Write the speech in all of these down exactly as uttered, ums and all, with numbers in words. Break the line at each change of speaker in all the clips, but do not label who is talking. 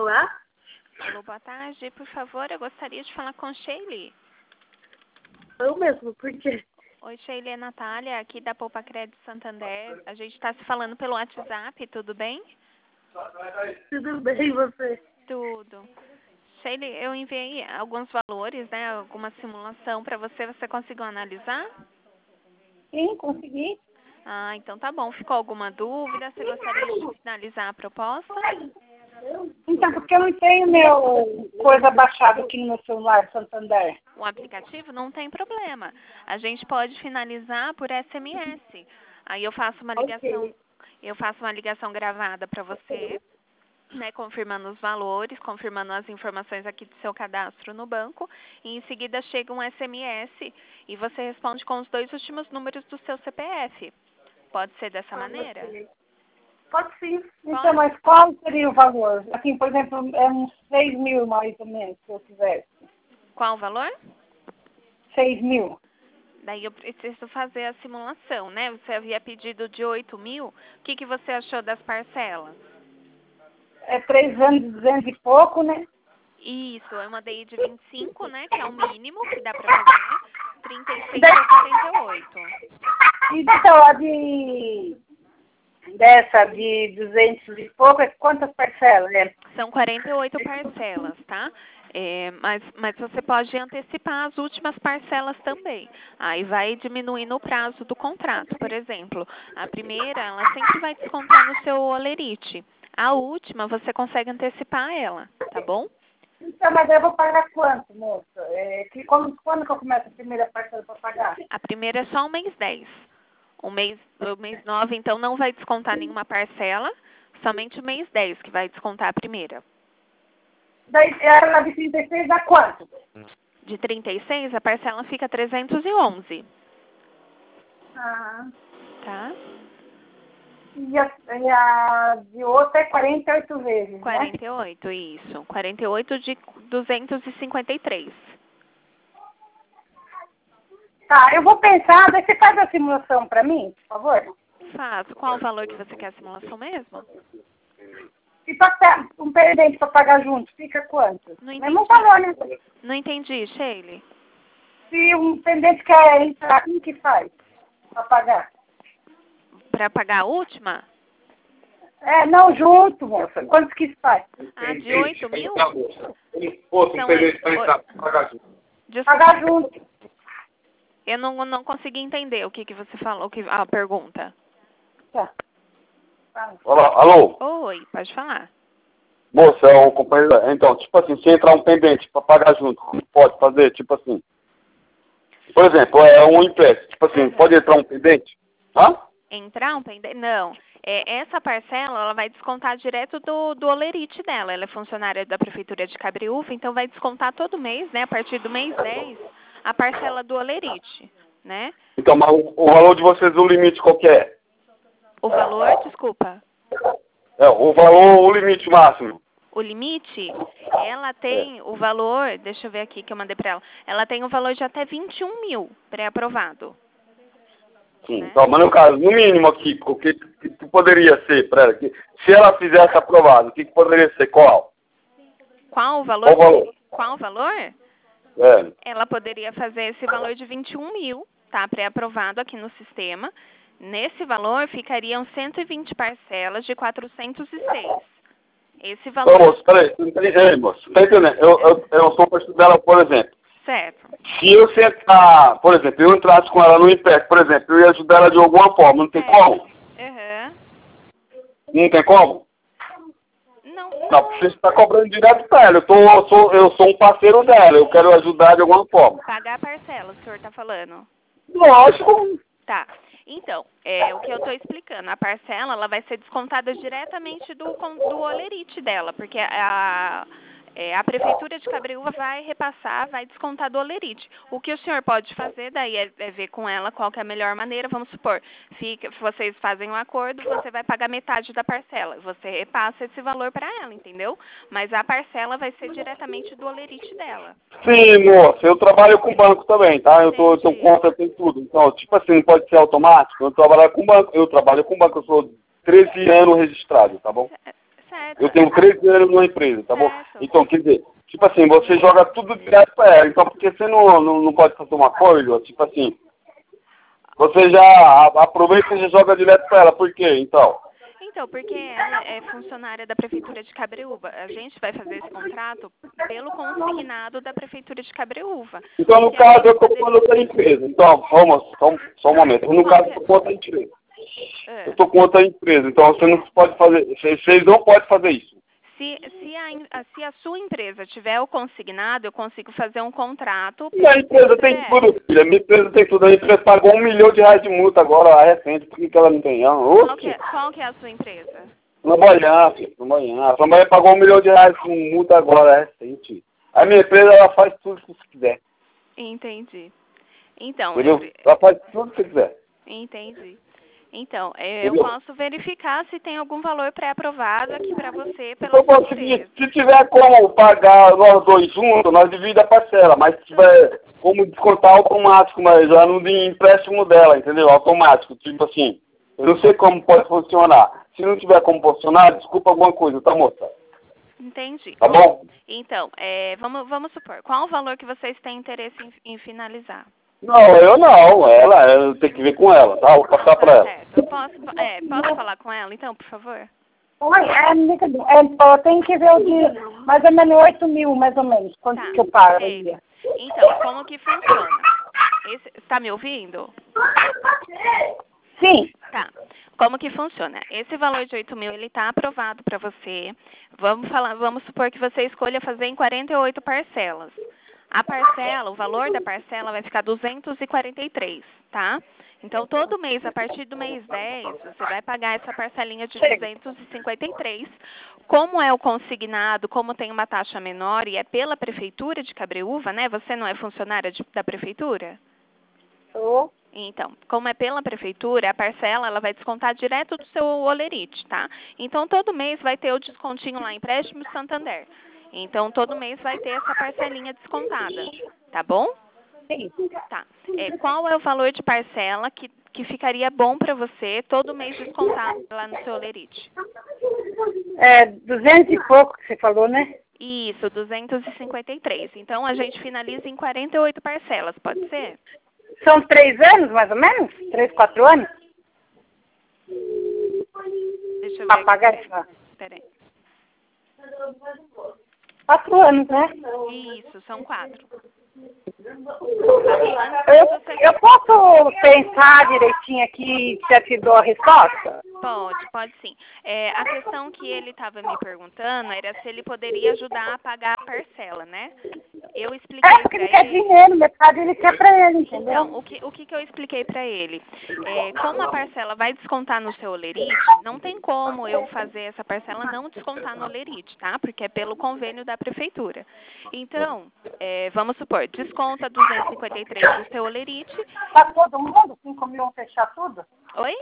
Olá?
Alô, boa tarde. Por favor, eu gostaria de falar com Sheila.
Eu mesmo, por quê?
Oi, Sheila, é Natália, aqui da Poupa Crédito Santander. A gente está se falando pelo WhatsApp, tudo bem?
Tudo bem, e você?
Tudo. Sheila, eu enviei alguns valores, né, alguma simulação para você. Você conseguiu analisar?
Sim, consegui.
Ah, então tá bom. Ficou alguma dúvida? Você gostaria de finalizar a proposta?
Então, porque eu não tenho meu coisa baixada aqui no meu celular, Santander.
O aplicativo não tem problema. A gente pode finalizar por S M S. Aí eu faço uma ligação,
Ok.
eu faço uma ligação gravada para você, né, confirmando os valores, confirmando as informações aqui do seu cadastro no banco, e em seguida chega um S M S e você responde com os dois últimos números do seu C P F. Pode ser dessa maneira?
Ok. Pode sim. Então,
Pode.
mas qual seria o valor? Assim, por exemplo, é uns seis mil mais ou menos, se eu tivesse.
Qual o valor?
Seis mil.
Daí eu preciso fazer a simulação, né? Você havia pedido de oito mil. O que, que você achou das parcelas?
É três anos, duzentos e pouco, né?
Isso, eu mandei de vinte e cinco, né? Que é o mínimo que dá pra fazer. trinta e seis
Da-
ou quarenta e oito.
E então, a de... Dessa de duzentos e pouco, é quantas parcelas? É?
São quarenta e oito parcelas, tá? É, mas, mas você pode antecipar as últimas parcelas também. Aí vai diminuindo o prazo do contrato. Por exemplo, a primeira, ela sempre vai descontar no seu olerite. A última, você consegue antecipar ela, tá bom?
Então, mas eu vou pagar quanto, moça? É, que, quando, quando que eu começo a primeira parcela para pagar?
A primeira é só o mês dez. O mês, o mês nove, então, não vai descontar nenhuma parcela, somente o mês dez que vai descontar a primeira.
Daí, ela de trinta e seis dá quanto?
De trinta e seis, a parcela fica trezentos e onze,
Ah,
tá?
e a, e a de outra é quarenta e oito vezes, né?
quarenta e oito, isso. quarenta e oito de duzentos e cinquenta e três.
Tá, eu vou pensar, daí você faz a simulação para mim, por favor?
Faço. Qual o valor que você quer a simulação mesmo?
E para um pendente para pagar junto, fica quanto?
Não
Mesmo
entendi.
valor, né?
Não entendi, Sheila.
Se um pendente quer entrar, como que faz para pagar?
Para pagar a última?
É, não, junto, moça. Quanto que faz?
Ah, de oito mil?
Outro
São
pendente
oito-
para entrar, pagar junto.
Desculpa,
Pagar junto.
eu não, não consegui entender o que, que você falou, o que, a pergunta.
Tá. Fala.
Olá, alô?
Oi, pode falar.
Moça, é o companheiro. Então, tipo assim, se entrar um pendente para pagar junto, como pode fazer? Tipo assim. Por exemplo, é um empréstimo. Tipo assim,
Uhum.
pode entrar um pendente? Hã?
Entrar um pendente? Não. É, essa parcela, ela vai descontar direto do, do olerite dela. Ela é funcionária da Prefeitura de Cabriúva, então vai descontar todo mês, né? A partir do mês dez, a parcela do olerite, né?
Então, mas o, o valor de vocês, o limite qual que é?
O valor, desculpa,
É, o valor, o limite máximo.
o limite, ela tem o valor, deixa eu ver aqui que eu mandei pra ela, ela tem o valor de até vinte e um mil pré-aprovado.
Sim.
Né?
Então, mas no caso, no mínimo aqui, o que, que, que poderia ser para ela? Que, se ela fizesse aprovado, o que, que poderia ser? Qual?
Qual o valor?
Qual o valor?
Qual o valor?
É.
Ela poderia fazer esse valor de vinte e um mil, tá? Pré-aprovado aqui no sistema. Nesse valor ficariam cento e vinte parcelas de quatrocentos e seis. Esse
Ô,
valor.
moço, peraí, não tem, ei, moço, tá entendendo? Eu, eu, eu sou para estudar ela, por exemplo.
Certo.
Se eu sentar, por exemplo, eu entrasse com ela no empréstimo, por exemplo, eu ia ajudar ela de alguma forma, não tem
É.
como?
Uhum.
Não tem como?
Não.
Não, porque você está cobrando direto pra ela. Eu, tô, eu, sou, eu sou um parceiro dela, eu quero ajudar de alguma forma.
Pagar a parcela, o senhor está falando.
Lógico.
Tá. Então, é o que eu estou explicando. A parcela, ela vai ser descontada diretamente do, con- do olerite dela, porque a, é, a Prefeitura de Cabriúva vai repassar, vai descontar do olerite. O que o senhor pode fazer daí é, é ver com ela qual que é a melhor maneira. Vamos supor, fica, vocês fazem um acordo, você vai pagar metade da parcela. Você repassa esse valor para ela, entendeu? Mas a parcela vai ser diretamente do olerite dela.
Sim, moça, eu trabalho com banco também, tá? Eu tô, eu tô
Entendi.
conta, tem tudo. Então, tipo assim, não pode ser automático. Eu trabalho com banco, eu trabalho com banco, eu sou treze anos registrado, tá bom?
Certo.
Eu tenho três anos numa empresa, tá bom?
Certo.
Então, quer dizer, tipo assim, você joga tudo direto para ela. Então, por que você não, não, não pode fazer uma coisa, tipo assim, você já a- aproveita e já joga direto para ela. Por quê, então?
Então, porque ela é funcionária da Prefeitura de Cabreúva. A gente vai fazer esse contrato pelo consignado da Prefeitura de Cabreúva.
Então, no
Que a
caso,
gente
eu estou com
poderia-
outra empresa. Então, vamos, só, um- só um momento. No caso, eu estou com outra empresa.
É.
Eu estou com outra empresa. Então, você não pode fazer, vocês vocês não podem fazer isso.
Se, se, a, em- a- se a sua empresa tiver o consignado, eu consigo fazer um contrato.
E a empresa tem tudo, filha. A minha empresa tem tudo. A empresa pagou um milhão de reais de multa agora, recente. Por que, que ela não tem? Ah,
Qual que, é,
oxe.
qual que é a sua empresa?
Flamboyant, filho. Flamboyant. A Flamboyant pagou um milhão de reais com multa agora, recente. A minha empresa, ela faz tudo que você quiser.
Entendi. Então,
Entendeu?
eu,
Ela faz tudo que você quiser.
entendi. Então, é, eu
Entendeu?
posso verificar se tem algum valor pré-aprovado aqui para você pela
Então,
sua
pode seguir.
empresa.
Se tiver como pagar nós dois juntos, nós dividimos a parcela. Mas se tiver como descontar automático, mas já no empréstimo dela, entendeu? Automático. Tipo assim, eu não sei como pode funcionar. Se não tiver como funcionar, desculpa alguma coisa, tá, moça?
Entendi.
Tá bom?
Então, é, vamos, vamos supor, qual o valor que vocês têm interesse em, em finalizar?
Não, eu não. Ela, eu tenho que ver com ela, tá? Vou passar pra
Tá
ela.
certo. Eu posso, é, posso falar com ela, então, por favor?
Oi, é, amiga, é, eu tenho que ver o de mais ou menos oito mil, mais ou menos, quanto
Tá,
que eu pago
sei.
aí.
Então, como que funciona? Esse, tá me ouvindo?
Sim.
Tá. Como que funciona? Esse valor de oito mil, ele está aprovado para você. Vamos falar, vamos supor que você escolha fazer em quarenta e oito parcelas. A parcela, o valor da parcela vai ficar duzentos e quarenta e três, tá? Então, todo mês, a partir do mês dez, você vai pagar essa parcelinha de duzentos e cinquenta e três. Como é o consignado, como tem uma taxa menor e é pela Prefeitura de Cabreúva, né? Você não é funcionária de, da Prefeitura?
Tô.
Então, como é pela prefeitura, a parcela ela vai descontar direto do seu olerite, tá? Então, todo mês vai ter o descontinho lá em Empréstimo Santander. Então, todo mês vai ter essa parcelinha descontada, tá bom?
Sim.
Tá. É, qual é o valor de parcela que, que ficaria bom para você todo mês descontado lá no seu olerite?
É, duzentos e pouco que você falou, né?
Isso, duzentos e cinquenta e três. Então, a gente finaliza em quarenta e oito parcelas, pode ser?
São três anos, mais ou menos? Três, quatro anos?
Deixa eu ver
Pra
aqui.
pagar essa?
Peraí.
Quatro anos, né?
Isso, são quatro.
Eu, eu posso pensar direitinho aqui e já te dou a resposta?
Pode, pode sim. É, a questão que ele estava me perguntando era se ele poderia ajudar a pagar a parcela, né? Eu expliquei
É, porque
para
ele quer
ele.
dinheiro, metade ele quer pra ele, entendeu?
Então, o que, o que que eu expliquei para ele? É, como a parcela vai descontar no seu olerite, não tem como eu fazer essa parcela não descontar no olerite, tá? Porque é pelo convênio da prefeitura. Então, é, vamos supor, desconta duzentos e cinquenta e três do seu olerite.
Pra todo mundo? Cinco mil vão fechar tudo?
Oi?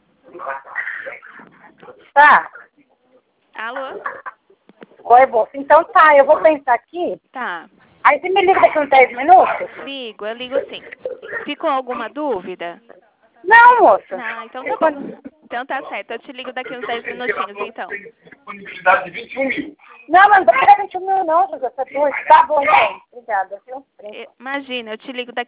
Tá.
Alô?
Oi, moça. Então tá, eu vou pensar aqui.
Tá.
Aí você me liga daqui uns dez minutos?
Ligo, eu ligo sim. Ficou alguma dúvida?
Não, moça.
Ah, então tá bom. Então tá certo. Eu te ligo daqui uns dez minutinhos, então.
Disponibilidade de vinte e um mil.
Não, mas não quero vinte e um mil não, José. Tá bom, então. Obrigada, viu?
Imagina, eu te ligo daqui